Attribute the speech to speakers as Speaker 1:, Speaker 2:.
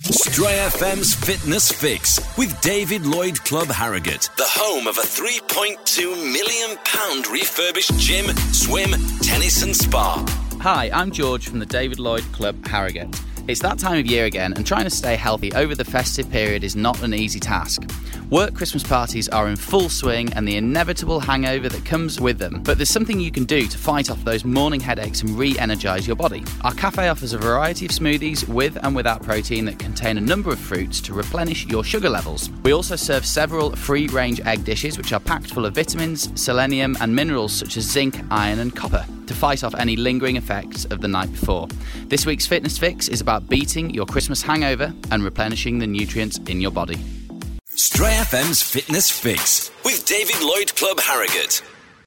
Speaker 1: Stray FM's Fitness Fix with David Lloyd Club Harrogate, the home of a £3.2 million refurbished gym, swim, tennis and spa.
Speaker 2: Hi, I'm George from the David Lloyd Club Harrogate. It's that time of year again, and trying to stay healthy over the festive period is not an easy task. Work Christmas parties are in full swing and the inevitable hangover that comes with them, but there's something you can do to fight off those morning headaches and re-energise your body. Our cafe offers a variety of smoothies with and without protein that contain a number of fruits to replenish your sugar levels. We also serve several free-range egg dishes which are packed full of vitamins, selenium and minerals such as zinc, iron and copper to fight off any lingering effects of the night before. This week's Fitness Fix is about beating your Christmas hangover and replenishing the nutrients in your body.
Speaker 1: Stray FM's Fitness Fix with David Lloyd Club Harrogate.